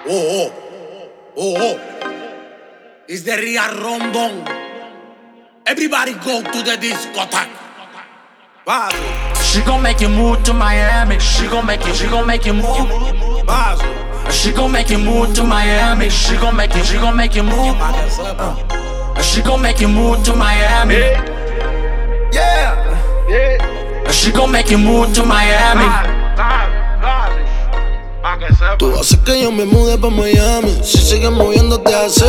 Oh, oh. It's the real Rondon. Everybody go to the discotheque. She gon' make you move to Miami. She gon' make you move. She gon' make you move to Miami. She gon' make you move. She gon' make you move to Miami. Yeah. She gon' make you move to Miami. Tú haces que yo me mude pa' Miami. Si sigues moviéndote así,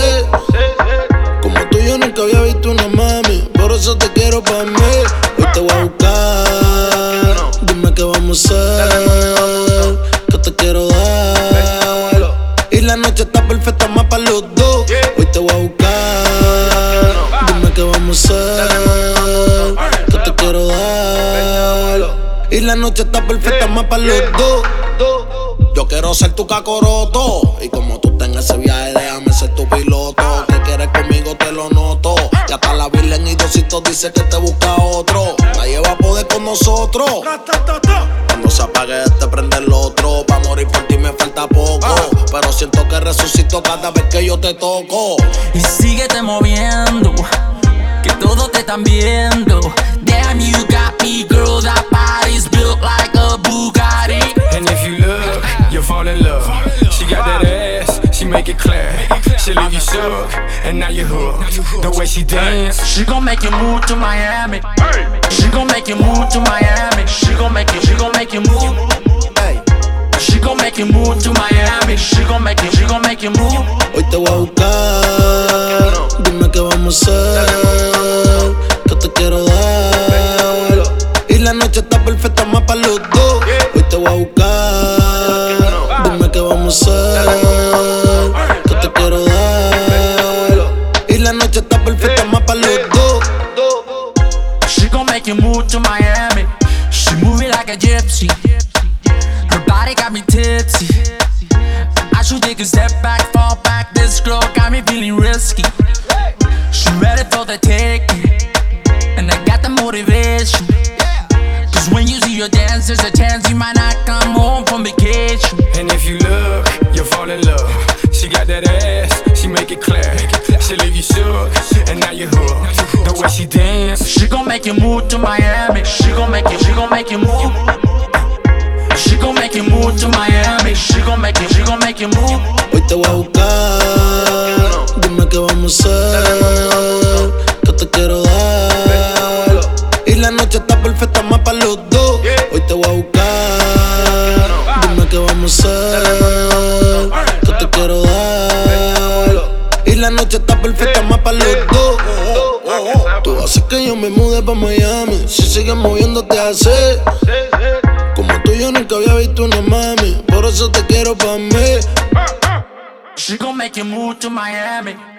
como tú yo nunca había visto una mami. Por eso te quiero pa' mí. Hoy te voy a buscar. Dime qué vamos a hacer, que te quiero dar. Y la noche está perfecta más pa' los dos. Hoy te voy a buscar. Dime qué vamos a hacer, que te quiero dar. Y la noche está perfecta más pa' los dos. Yo quiero ser tu cacoroto. Y como tú tengas ese viaje, déjame ser tu piloto. Que quieres conmigo, te lo noto. Ya está la Virgen y Diosito dice que te busca otro. La lleva a poder con nosotros. Cuando se apague este prende el otro. Pa' morir por ti me falta poco. Pero siento que resucito cada vez que yo te toco. Y síguete moviendo, que todos te están viendo. Damn, you got me, girl. That body's built like a Bugatti. And if you look, you'll fall in love. She got that ass, she make it clear. She leave you shook, and now you're hooked. The way she dance, She gon' make you move to Miami. She gon' make you move to Miami. She gon' make you move. She gon' make you move to Miami. She gon' make you move. Hoy te voy a buscar. Dime qué vamos a hacer, que te quiero dar. Y la noche está perfecta más pa' los dos. Hoy te voy a buscar. Dime qué vamos a hacer, que te quiero dar. Y la noche está perfecta más pa' los dos. She gon' make you move to Miami. She moving like a gypsy. Her body got me tipsy. I should take a step back, fall back. This girl got me feeling risky. She ready for the taking, and I got the motivation. Cause when you see her dance, there's a chance you might not come home from vacation. and if you look, you'll fall in love. She got that ass, she make it clear. She leave you shook, and now you're hooked. The way she dance, She gon' make you move to Miami. She gon' make you move. She gon' make you move to Miami. She gon' make you move. Hoy te voy a buscar. Dime qué vamos a hacer, que te quiero dar. Y la noche está perfecta más pa' los dos. Hoy te voy a buscar. Dime qué vamos a hacer, que te quiero dar. Y la noche está perfecta más pa' los dos. Tú haces que yo me mude pa' Miami. Si sigues moviéndote así, como tú yo nunca había visto una mami. Por eso te quiero pa' mí. She gon' make you move to Miami.